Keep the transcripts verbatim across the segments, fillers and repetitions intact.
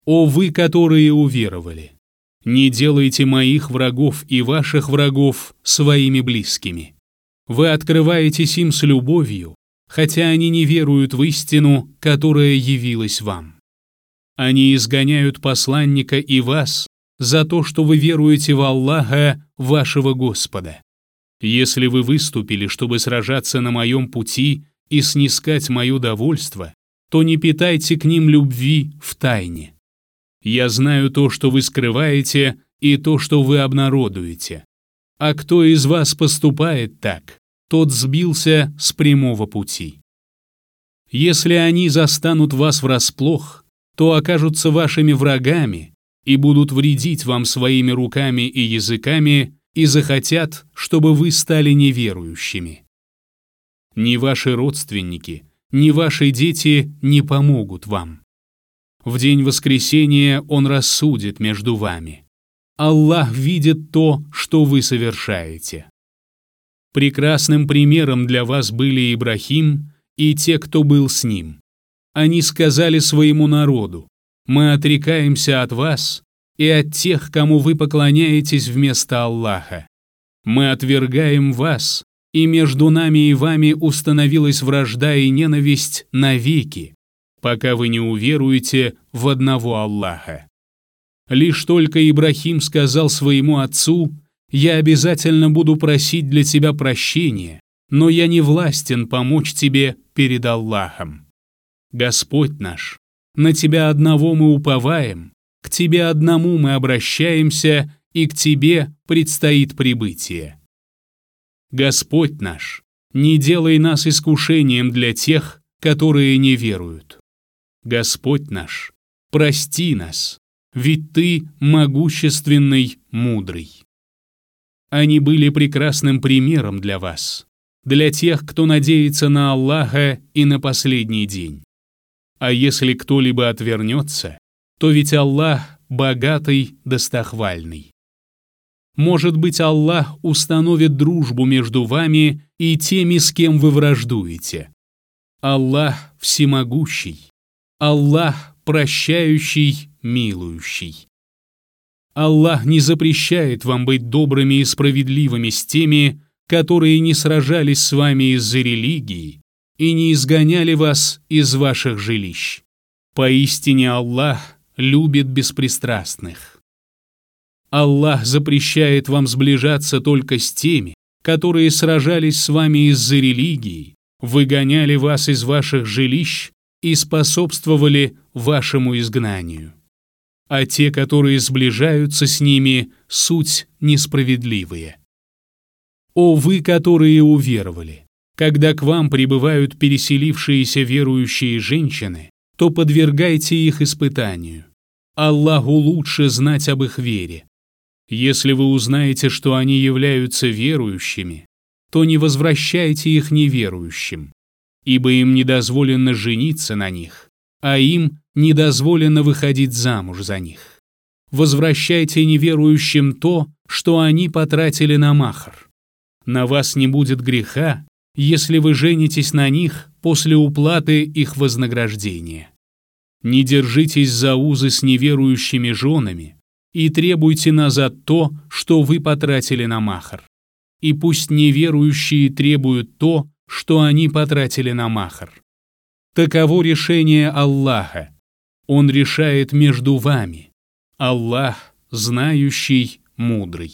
О вы, которые уверовали! Не делайте моих врагов и ваших врагов своими близкими. Вы открываетесь им с любовью, хотя они не веруют в истину, которая явилась вам. Они изгоняют посланника и вас за то, что вы веруете в Аллаха, вашего Господа. Если вы выступили, чтобы сражаться на моем пути и снискать мое довольство, то не питайте к ним любви в тайне. Я знаю то, что вы скрываете, и то, что вы обнародуете. А кто из вас поступает так, тот сбился с прямого пути. Если они застанут вас врасплох, то окажутся вашими врагами и будут вредить вам своими руками и языками и захотят, чтобы вы стали неверующими. Ни ваши родственники, ни ваши дети не помогут вам. В день воскресения Он рассудит между вами. Аллах видит то, что вы совершаете. Прекрасным примером для вас были Ибрахим и те, кто был с ним. Они сказали своему народу: «Мы отрекаемся от вас и от тех, кому вы поклоняетесь вместо Аллаха. Мы отвергаем вас, и между нами и вами установилась вражда и ненависть навеки, пока вы не уверуете в одного Аллаха». Лишь только Ибрахим сказал своему отцу: «Я обязательно буду просить для тебя прощения, но я не властен помочь тебе перед Аллахом. Господь наш, на Тебя одного мы уповаем, к Тебе одному мы обращаемся, и к Тебе предстоит прибытие. Господь наш, не делай нас искушением для тех, которые не веруют. Господь наш, прости нас, ведь Ты могущественный, мудрый». Они были прекрасным примером для вас, для тех, кто надеется на Аллаха и на последний день. А если кто-либо отвернется, то ведь Аллах богатый, достохвальный. Может быть, Аллах установит дружбу между вами и теми, с кем вы враждуете. Аллах всемогущий, Аллах прощающий, милующий. Аллах не запрещает вам быть добрыми и справедливыми с теми, которые не сражались с вами из-за религии и не изгоняли вас из ваших жилищ. Поистине Аллах любит беспристрастных. Аллах запрещает вам сближаться только с теми, которые сражались с вами из-за религии, выгоняли вас из ваших жилищ и способствовали вашему изгнанию. А те, которые сближаются с ними, суть несправедливые. О вы, которые уверовали! Когда к вам прибывают переселившиеся верующие женщины, то подвергайте их испытанию. Аллаху лучше знать об их вере. Если вы узнаете, что они являются верующими, то не возвращайте их неверующим, ибо им не дозволено жениться на них, а им не дозволено выходить замуж за них. Возвращайте неверующим то, что они потратили на махр. На вас не будет греха, если вы женитесь на них после уплаты их вознаграждения. Не держитесь за узы с неверующими женами и требуйте назад то, что вы потратили на махр. И пусть неверующие требуют то, что они потратили на махр. Таково решение Аллаха. Он решает между вами. Аллах знающий, мудрый.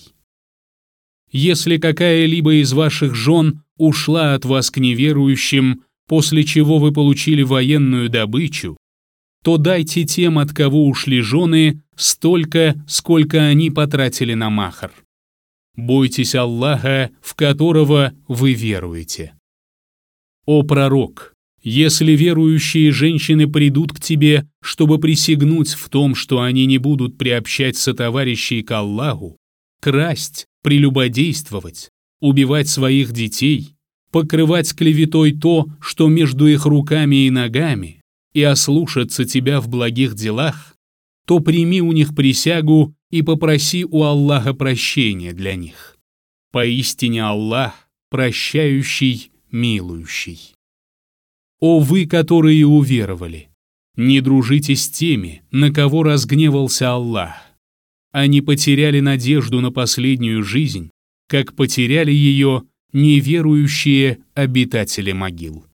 Если какая-либо из ваших жен ушла от вас к неверующим, после чего вы получили военную добычу, то дайте тем, от кого ушли жены, столько, сколько они потратили на махр. Бойтесь Аллаха, в которого вы веруете. О пророк! Если верующие женщины придут к тебе, чтобы присягнуть в том, что они не будут приобщать сотоварищей к Аллаху, красть, прелюбодействовать, убивать своих детей, покрывать клеветой то, что между их руками и ногами, и ослушаться тебя в благих делах, то прими у них присягу и попроси у Аллаха прощения для них. Поистине Аллах прощающий, милующий. О вы, которые уверовали! Не дружите с теми, на кого разгневался Аллах. Они потеряли надежду на последнюю жизнь, как потеряли ее неверующие обитатели могил.